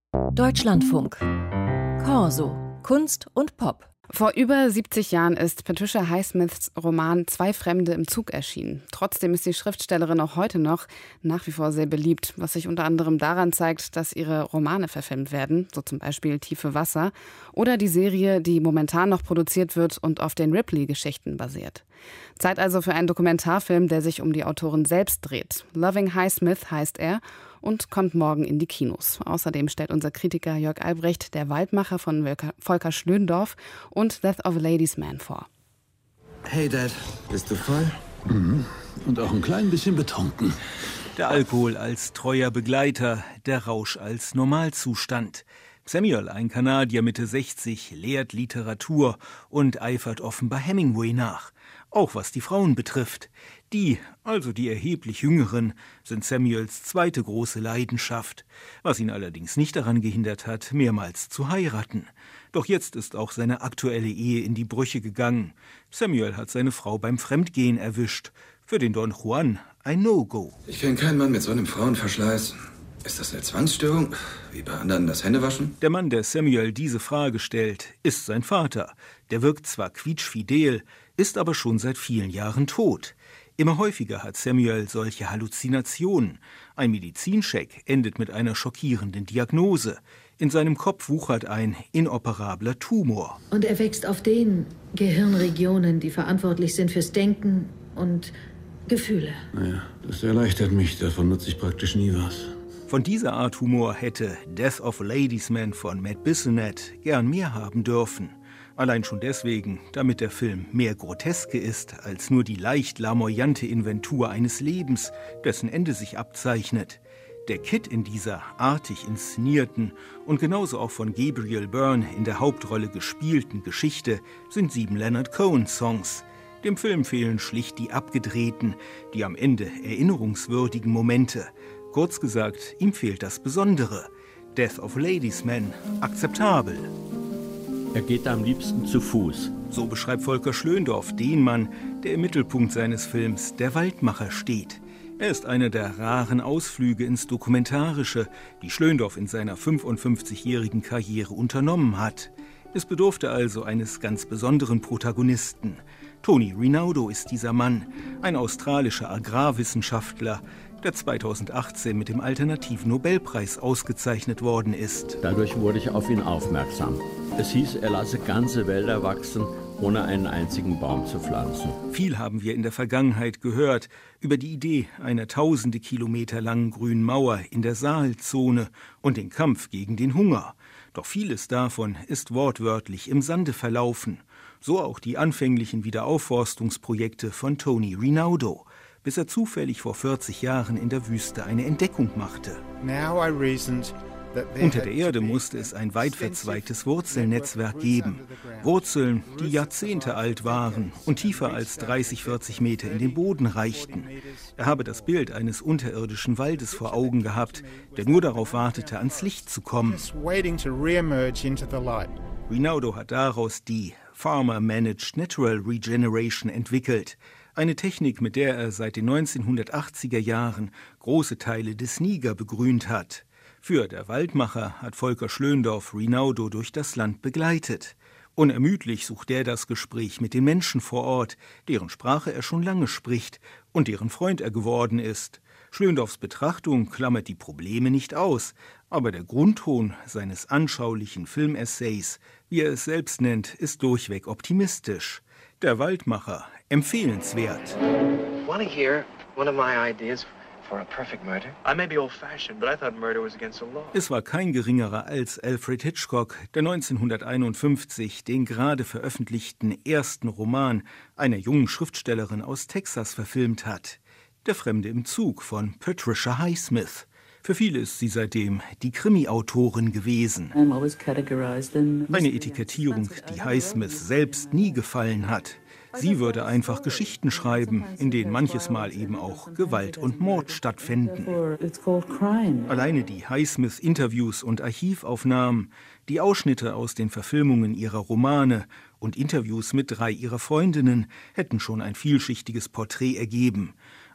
Deutschlandfunk. Corso. Kunst und Pop. Vor über 70 Jahren ist Patricia Highsmiths Roman Zwei Fremde im Zug erschienen. Trotzdem ist die Schriftstellerin auch heute noch nach wie vor sehr beliebt, was sich unter anderem daran zeigt, dass ihre Romane verfilmt werden, so zum Beispiel Tiefe Wasser oder die Serie, die momentan noch produziert wird und auf den Ripley-Geschichten basiert. Zeit also für einen Dokumentarfilm, der sich um die Autorin selbst dreht. Loving Highsmith heißt er und kommt morgen in die Kinos. Außerdem stellt unser Kritiker Jörg Albrecht Der Waldmacher von Volker Schlöndorff und Death of a Ladies Man vor. Hey Dad, bist du voll? Mhm. Und auch ein klein bisschen betrunken. Der Alkohol als treuer Begleiter, der Rausch als Normalzustand. Samuel, ein Kanadier Mitte 60, lehrt Literatur und eifert offenbar Hemingway nach. Auch was die Frauen betrifft. Die, also die erheblich jüngeren, sind Samuels zweite große Leidenschaft, was ihn allerdings nicht daran gehindert hat, mehrmals zu heiraten. Doch jetzt ist auch seine aktuelle Ehe in die Brüche gegangen. Samuel hat seine Frau beim Fremdgehen erwischt. Für den Don Juan ein No-Go. Ich kenne keinen Mann mit so einem Frauenverschleiß. Ist das eine Zwangsstörung? Wie bei anderen das Händewaschen? Der Mann, der Samuel diese Frage stellt, ist sein Vater. Der wirkt zwar quietschfidel, ist aber schon seit vielen Jahren tot. Immer häufiger hat Samuel solche Halluzinationen. Ein Medizincheck endet mit einer schockierenden Diagnose. In seinem Kopf wuchert ein inoperabler Tumor. Und er wächst auf den Gehirnregionen, die verantwortlich sind fürs Denken und Gefühle. Naja, das erleichtert mich. Davon nutze ich praktisch nie was. Von dieser Art Humor hätte Death of a Ladies Man von Matt Bissonette gern mehr haben dürfen. Allein schon deswegen, damit der Film mehr Groteske ist als nur die leicht lamoyante Inventur eines Lebens, dessen Ende sich abzeichnet. Der Kid in dieser artig inszenierten und genauso auch von Gabriel Byrne in der Hauptrolle gespielten Geschichte sind 7 Leonard Cohen-Songs. Dem Film fehlen schlicht die abgedrehten, die am Ende erinnerungswürdigen Momente. Kurz gesagt, ihm fehlt das Besondere. Death of a Ladies Man, akzeptabel. Er geht am liebsten zu Fuß. So beschreibt Volker Schlöndorff den Mann, der im Mittelpunkt seines Films Der Waldmacher steht. Er ist einer der raren Ausflüge ins Dokumentarische, die Schlöndorff in seiner 55-jährigen Karriere unternommen hat. Es bedurfte also eines ganz besonderen Protagonisten. Tony Rinaudo ist dieser Mann, ein australischer Agrarwissenschaftler, der 2018 mit dem Alternativen-Nobelpreis ausgezeichnet worden ist. Dadurch wurde ich auf ihn aufmerksam. Es hieß, er lasse ganze Wälder wachsen, ohne einen einzigen Baum zu pflanzen. Viel haben wir in der Vergangenheit gehört über die Idee einer tausende Kilometer langen grünen Mauer in der Sahelzone und den Kampf gegen den Hunger. Doch vieles davon ist wortwörtlich im Sande verlaufen. So auch die anfänglichen Wiederaufforstungsprojekte von Tony Rinaudo, bis er zufällig vor 40 Jahren in der Wüste eine Entdeckung machte. Unter der Erde musste es ein weit verzweigtes Wurzelnetzwerk geben. Wurzeln, die Jahrzehnte alt waren und tiefer als 30, 40 Meter in den Boden reichten. Er habe das Bild eines unterirdischen Waldes vor Augen gehabt, der nur darauf wartete, ans Licht zu kommen. Rinaudo hat daraus die Farmer-Managed Natural Regeneration entwickelt. Eine Technik, mit der er seit den 1980er Jahren große Teile des Niger begrünt hat. Für Der Waldmacher hat Volker Schlöndorff Rinaudo durch das Land begleitet. Unermüdlich sucht er das Gespräch mit den Menschen vor Ort, deren Sprache er schon lange spricht und deren Freund er geworden ist. Schlöndorffs Betrachtung klammert die Probleme nicht aus, aber der Grundton seines anschaulichen Filmessays, wie er es selbst nennt, ist durchweg optimistisch. Der Waldmacher, empfehlenswert. Want to hear one of my ideas for a perfect murder? I may be old-fashioned, but I thought murder was against the law. Es war kein geringerer als Alfred Hitchcock, der 1951 den gerade veröffentlichten ersten Roman einer jungen Schriftstellerin aus Texas verfilmt hat. Der Fremde im Zug von Patricia Highsmith. Für viele ist sie seitdem die Krimi-Autorin gewesen. Eine Etikettierung, die Highsmith selbst nie gefallen hat. Sie würde einfach Geschichten schreiben, in denen manches Mal eben auch Gewalt und Mord stattfänden. Alleine die Highsmith-Interviews und Archivaufnahmen, die Ausschnitte aus den Verfilmungen ihrer Romane und Interviews mit 3 ihrer Freundinnen hätten schon ein vielschichtiges Porträt ergeben.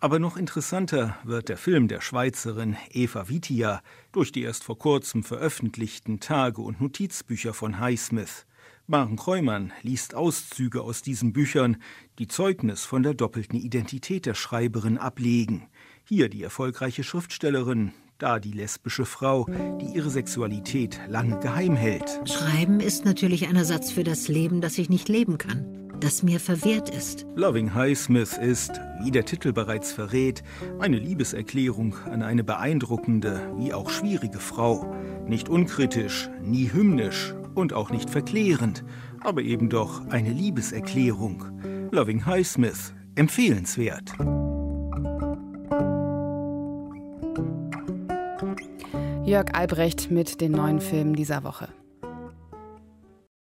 Aber noch interessanter wird der Film der Schweizerin Eva Wittia durch die erst vor kurzem veröffentlichten Tage- und Notizbücher von Highsmith. Maren Kreumann liest Auszüge aus diesen Büchern, die Zeugnis von der doppelten Identität der Schreiberin ablegen. Hier die erfolgreiche Schriftstellerin, da die lesbische Frau, die ihre Sexualität lange geheim hält. Schreiben ist natürlich ein Ersatz für das Leben, das ich nicht leben kann, das mir verwehrt ist. Loving Highsmith ist, wie der Titel bereits verrät, eine Liebeserklärung an eine beeindruckende wie auch schwierige Frau. Nicht unkritisch, nie hymnisch und auch nicht verklärend, aber eben doch eine Liebeserklärung. Loving Highsmith, empfehlenswert. Jörg Albrecht mit den neuen Filmen dieser Woche.